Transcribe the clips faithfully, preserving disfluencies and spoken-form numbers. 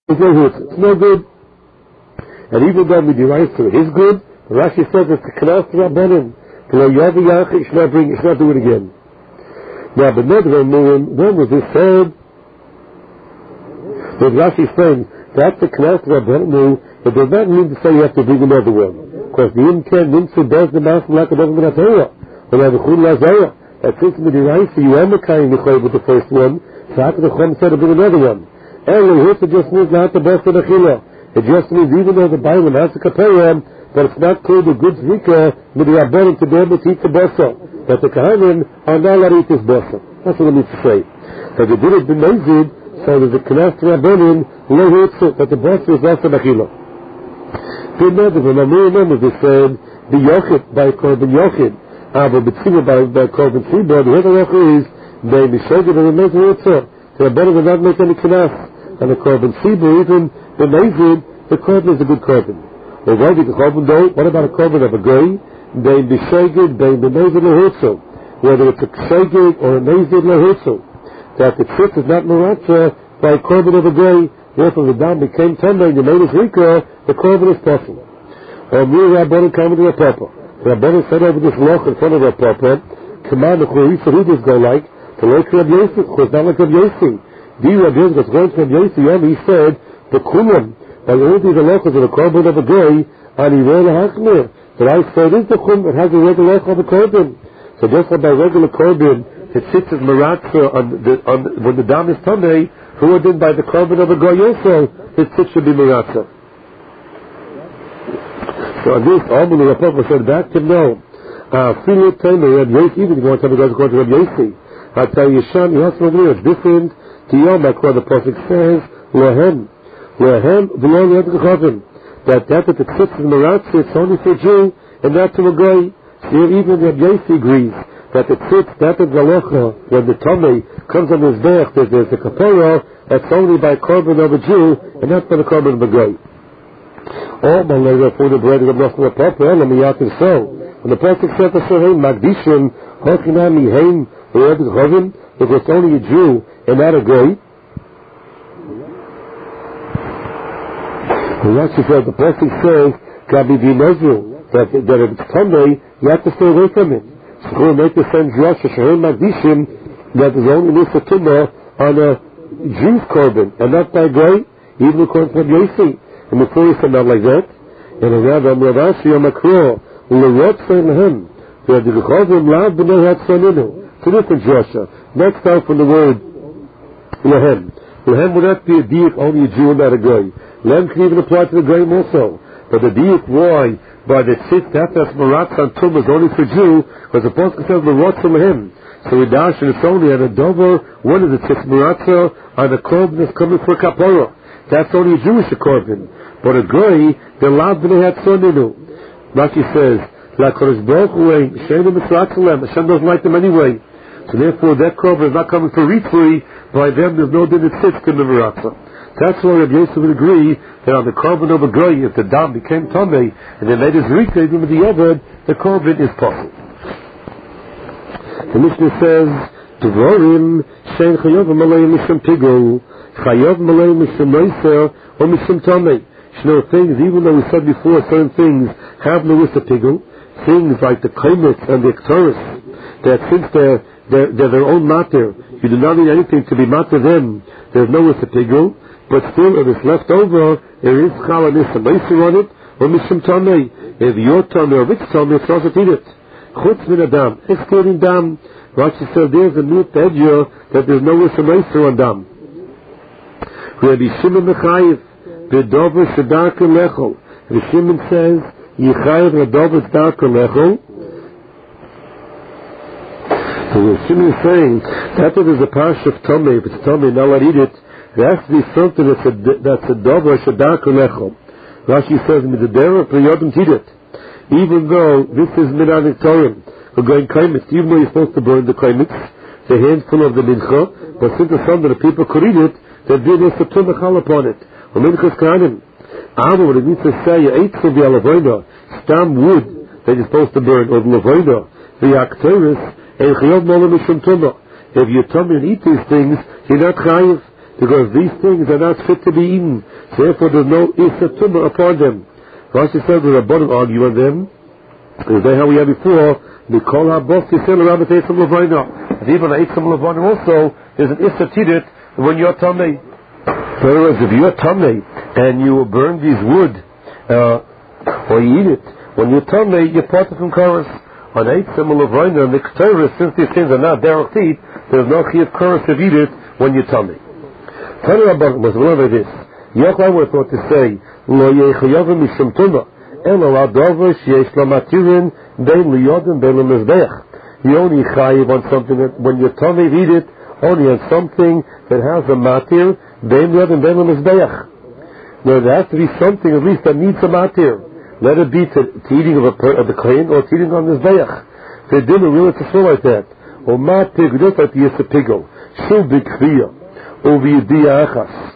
It's no good. It's no good. And even though Midiraisa is good, Rashi says it's a Knas Rabbanim. It should not bring, it should not do it again. Now, but not when was this said? But Rashi is saying that's the Knas Rabbanim. It does not mean to say you have to bring another one. Because the Imken Nimtzu does the Master like above the Torah. When I have a Chul Lazara, that since Midiraisa you are Mekayim Nichoy with the first one, so after the Chum said to bring another one. Anyway, it just means not the best of the Chila. It just means even though the Bible has a Kapayam, but it's not called the good Zrika, with the Rabbanim to be able to eat the Bosa. That the Kahanim are not allowed to eat this Bosa. That's what it means to say. But they did it b'mezid, so there's a Knas Rabbanim, lo hitzu, that the Bosa is also Bechila. B'mezid, when Amir remembers, they said, the Yochid, by Korban Yochid, aber B'tzibah by, by Korban Tzibah, the other Yochid is, they Mishogid and the Mezid hitzu. The Rabbanim will not make any Knas. And the Korban Tzibah, even the Mezid, the Korban is a good Korban. Or why did the Korban do? What about a Korban of a Goy? They be Shegid, they be Mezid Lehutzu. Whether it's a Shegid or a Mezid Lehutzu. That the tzitz is not Maratza by a Korban of a Goy. Therefore, the Dam became Tameh, and you made his Rika, the Korban is possible. Or Mir Rabbanim coming to a Papa. The Rabbanim said over this loch in front of a Papa, command the Chorisa, who does go like? To like Rabbi Yosef, because not like Rabbi Yosef. The Rabbi Yosef was going to Rabbi Yosef, and he said, the Kulam, by all these halachas of the Korban of a Goy, and he read a Hachmir. But I said, is the Kulam, it has a regular halacha of a Korban. So just like by regular Korban, it sits as Maratza on the, on, when the Dam is Tameh, who are done by the Korban of a Goy also, it sits should be Maratza. So on this, all the Rapapa said back to him, no. Uh, Philip Tamer, Rabbi Yosef, even if you want to tell me guys according to Rabbi Yosef, I tell you, Sham, you have to agree, it's different. To Yom, like what the Prophet says, Lohem, Lohem, V'lo Yom Gechavim, that that that the tzitz is Maratza, it's only for a Jew, and not to a Goy. So even Rabbi Yosef agrees that the tzitz, that is Zalocha, when the Tomei comes on his back, there's, there's a Kapara, that's only by Korban of a Jew, and not by the Korban of a Goy. Oh, my Lord, for the bread of the Muslim Papa, let me out and so. When the Prophet said to Sahim, Magdishim, Hochinami Haim, V'lo Gechavim, if it's only a Jew and not a Goy. And Rashi says, the Prophet says, Gabi V'Nezru, that, that if it's Tameh, you have to stay away from it. So we'll make the same Josh, Shahim Magdishim, that is only Nisa Tumah on a Jew's Korban, and not by Goy, even according to Yosef. And the Torah said not like that. And the Rabbi Rashi Yamakro, L'rot Seilahem, that the Gechavim Lav B'nei Hatzaninu. It's a different Joshua. Next out from the word Lehem. Lehem would not be a diuk, only a Jew and not a Goy. Lehem can even apply to the Goyim also. But the diuk, why? By the tzitz, that that's Maratza and Tum is only for Jew, because the Apostle says Maratza Lehem. So we dash and it's only on a dover, one of the tzitz Maratza, on a Korban that's coming for Kapara. That's only a Jewish Korban. But a Goy, the Lav B'nei Hatzoninu. Rashi says, La Kodesh Baruch Hu, Sheinu Mitzratza Lehem, Hashem doesn't like them anyway. So therefore, that Korban is not coming for Ritzui. By them, there's no din that sits to the Maratza. That's why Rabbi Yosef would agree that on the Korban of a Goy, if the Dam became Tameh, and they made his Rika, even with the Yavad, the Korban is possible. The Mishnah says, Dvorim, Shein Chayov Malay Mishum Pigul, Chayov Malay Mishum Noiser, or Mishum Tameh. You know, things, even though we said before, certain things have no Issa Pigul, things like the Kaimet and the Ektoris, that since they're, they're, they're their own matter, you do not need anything to be matter them, there's no Issa Pigul, but still, if it's left over, there is Chal and Issa Meiser on it, or Mishum Tameh. If you're Tameh or Rich Tameh, it's also eat it. Chutz min Adam, excluding Dam. Rashi said there's a new Pedja that there's no Issa Meiser on Dam. Rabbi Shimon Mechayiv, B'dover Shedarka Lechol. Rabbi Shimon says, Yichayiv B'dover Shedarka Lechol. So Rabbi Shimon is saying that if there's a parsha of Tomei, if it's Tomei, now I eat it, there has to be something that's a, that's a Dover Shedarka Lechol. Rashi says, Mitzadera Priyodim Tidet. Even though this is Minan Torim, we're going Kaimitz, even though you're supposed to burn the Kaimitz, the handful of the Mincha, but since the Sunday the people could eat it, there'd be a Satum Mechal upon it. Or Minchas Kanim. Ava, what it means to say, you ate some Yalavoida, stam wood that you're supposed to burn, or Lavoida, the Akteris, and Chayov Mola Mishum Tumah. If you tummy and eat these things, you're not chayiv. because these things are not fit to be eaten. Therefore, there's no Issa Tumah upon them. Rashi says the Rabbanim argue on them. Is that how we had before? Mikol HaBos Yisrael Rabbat Eitzam Levayna. And even Eitzam Levayna also, there's an Issa Tidit when you're Tamei. In other words, if you're Tamei and you burn these wood, uh, or you eat it, when you're Tamei, you're part of from Koros. On Eitzam Levayna and the Ketores, since these things are not derech teeth, there's no Chiyuv Koros to eat it when you're Tamei. Tell you about was one of this. Yochai was thought to say, Lo Yechayavim Mishum Tumah. You only chayiv on something that when you're tummy eat it, only on something that has a matir, bein liyod and bein lemizbeach. Now there has to be something at least that needs a matir. Let it be to, to eating of, a, of the clean or to eating on the zbeach. For dinner, really it's a soul like that. Or matir, just like the yisa pigel. Shul b'kriya. Over yediyah achas.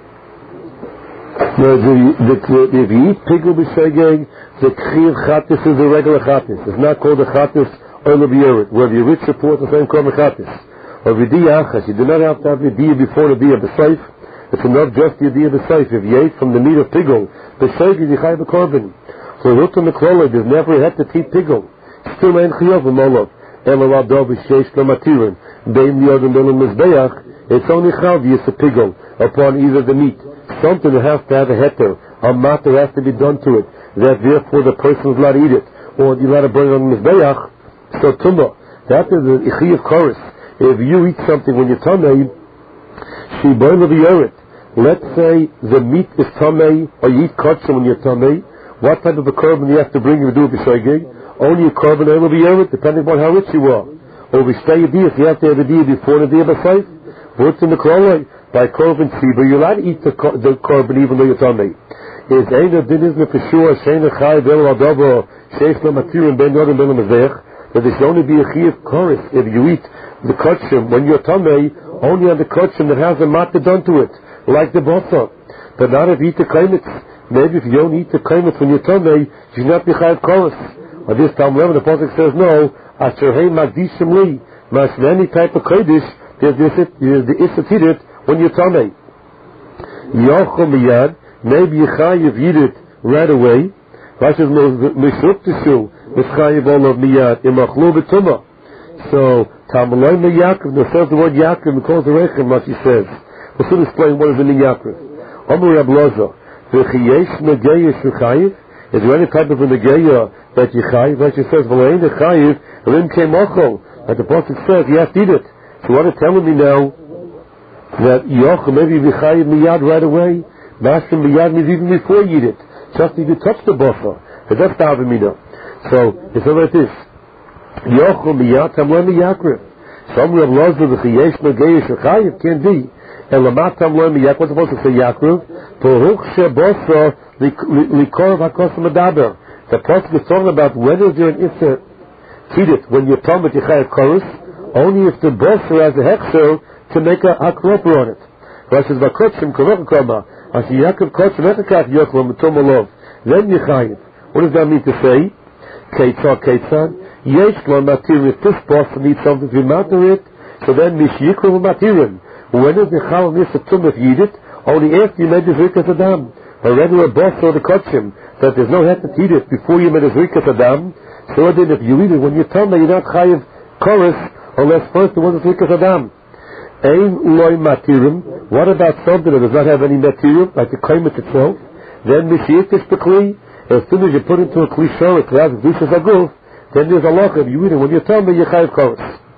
Now, the, the, the, if you eat pigel b'shegeg, the kriv chatis is a regular chatis. It's not called a chatis oil of yerit. Where the rich report the same called a chatis. Or v'diyah achas, you do not have to have v'diyah before the v'diyah b'seif. It's enough just the v'diyah b'seif. If you ate from the meat of pigel, b'shegeg you chai b'korban. So Ruta Meklolog, there's never had to eat pigel. Still ain't chiyov v'molov. Elo adov v'sheish l'matirin. Bein liyod and bein l'mizbeach. It's only chav yis a pigel upon either the meat. Something that has to have a heter, a matter has to be done to it, that therefore the person is allowed to eat it, or you let it burn it on the mizbeach. So tumah, that is the ichi of chorus. If you eat something when you're tamei, she burn the yoret. Let's say the meat is tamei, or you eat kosher when you're tamei. What type of a korban you have to bring if you do it b'shogeg? Only a korban will be yoret, depending on how rich you are. Or b'shtei yediyah, you have to have a diyah before the diyah b'seif. What's in the korban? By korban tzibur, you're allowed to eat the, the korban even though you're tamei. Is eina din is for sure sheina chai vel adavo sheish lematirin ben yodin ben lemazech, that there should only be a chiyuv chorus if you eat the kosher when you're tamei, only on the kosher that has a matzah done to it, like the basa. But not if you eat the kaimitz. Maybe if you don't eat the kaimitz when you're tamei, you should not be chayv chorus. Or this time, whenever the pasuk says no, asher hei magdishim li, mas any type of kodesh, there's the isatirit when you're tamei. Yochel miyad, maybe you chayiv eat it right away. Rashi says mishuk tishu mischayiv olav miyad imachlu b'tumah. So tamaloi miyakriv. Now says the word yakriv because the rechem. What he says. We'll soon explain what is in the yakriv. Amar Reb Loza v'chiyesh negeya shuchayiv. Is there any type of a negeya that you chayiv? Rashi says v'lein nechayiv rim kemochol. Like the pasuk says, you have to eat it. So what is telling me now? That Yoch maybe v'chayiv miyad right away. Mashim miyad means even before you eat it. Just if you touch the buffer. But that's the avimina. So it's like this. Yoch miyad tamloi miyakriv. Some Reb Loza v'chiyesh negeya shechayiv can be. Elamat tamloi miyak. What's supposed to say yakriv? Poruch shebosa likor v'akos medaber. The pasuk is talking about when is there an issa tidit when you're talking about yechayiv chorus. Only if the bosa has a hechsher to make a akroper on it. Rashi says, "V'kotzim korokama, as Yaakov kotzim echakav yochlam tomalov." Then yichayiv. What does that mean to say? Keitzah keitzah. Yesh lo matir. If this boss needs something to matter it, so then mishyikrav matirin. When is the chal nisatum if you eat it? Only after you made the zrikas adam. A regular boss or the kotzim that there's no head to eat it before you made the zrikas adam. So then, if you eat it when you tell me you're not chayiv chorus unless first there was a zrikas adam. Ein loy matirim. What about something that does not have any material, like the kaimet itself? Then mishiyikish b'kli. As soon as you put into a kli shor, it has dushas aguf. Then there's a loch of you eat it. When you tell me you chayiv chorus.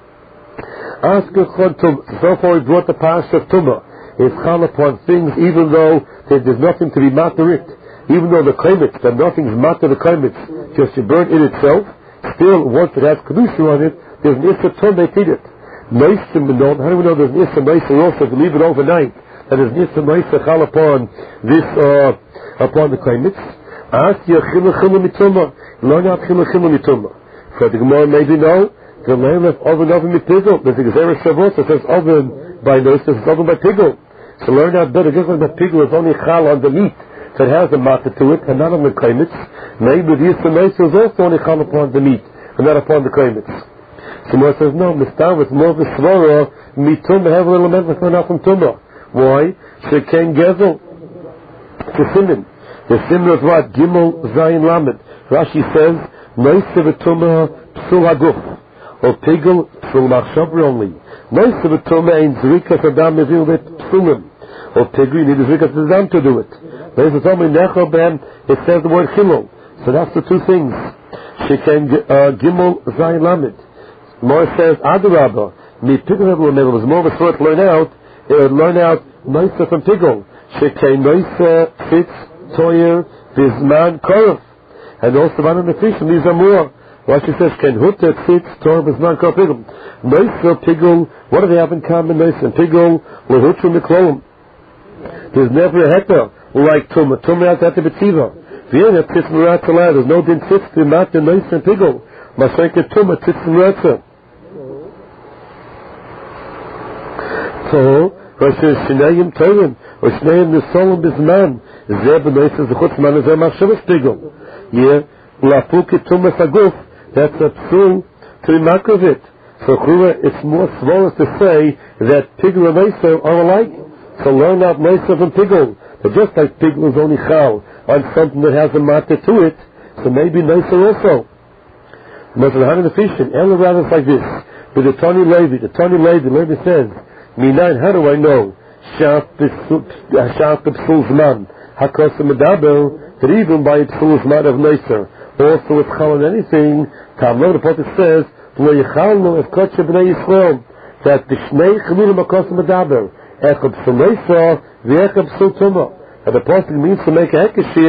Ask a chon tum. So far we brought the pash of tumah. It's chal upon things even though there's nothing to be matter it. Even though the kaimet, that nothing's matter the kaimet, just you burn it itself. Still, once it has kedusha on it, there's an issa tum they eat it. Noisim b'nom. How do we know there's an issa noiser also to leave it overnight? That is an issa noiser chal upon this, uh, upon the kaimitz. Ask you chilu chilu mituma. Learn out chilu chilu mituma. For the Gemara maybe know the land left oven oven mit pigel. There's a gezerah shavos that says oven by noiser, says oven by pigel. So learn out better. Just like the pigel is only chal on the meat that has a matter to it, and not on the kaimitz. Maybe the issa noiser is also only chal upon the meat, and not upon the kaimitz. So Moshe says, no, Mistav is more of a svara, mitumah, have a little element, not from tumah. Why? Sheken Gezel. The Siman. The Siman is what? Gimel Zayin Lamed. Rashi says, Noise v'tumah psul haguf. Or pigel psul machshavri only. Noise v'tumah ein zrikas adam mevil vet psulim. Or pigel, you need a zrikas adam to do it. Noise v'tumah nechel ben, it says the word chilul. So that's the two things. Sheken uh, Gimel Zayin Lamed. More says, Adarabba, mi pigel have learned, it was more of a sort to learn out, it would learn out Noise from pigel. Sheken Noise fits Toyer Vizman Korov. And also one of the fish, and these are more. Rashi says, Ken Hutta fits Toyer Vizman Korov pigel. Noise pigel, what do they have in common? Noise and pigel, Lehutra Mikloim. There's never a heter like Tumah. Tumah has to be Tiva. Vienna Tzitz Muratza. There's no din Tzitz to Mat and Noise and pigel. Mashenka Tumah Tzitz Muratza. So, Rosh Shnayim Torim, or Shnayim Nisolim Bizman, Zeh B'nois is the Chutzman, Zeh Machshavas Pigel. Yeah, Lapuki Tumas Aguf, that's a psul to be makrovit. So, Chura, it's more swollen to say that Pigel and Noisa are alike. So learn out Noisa from Pigel. But just like Pigel is only Chal on something that has a matter to it, so maybe Noisa also. But the Hanan Efficient, Ella rather like this. With the Tony Levi, the Tony Levi, Levi says, Minan, how do I know? Sharp the psul zman. Hakos medaber, that even by psul zman of Noiser, also with chal and anything, Tamlo, the prophet says, Lo yichalnu es kotche b'nei Yisrael, that the shnei chalulim hakos medaber, echab psul Noiser, v'echab psul tumah. And the prophet means to make a hekashir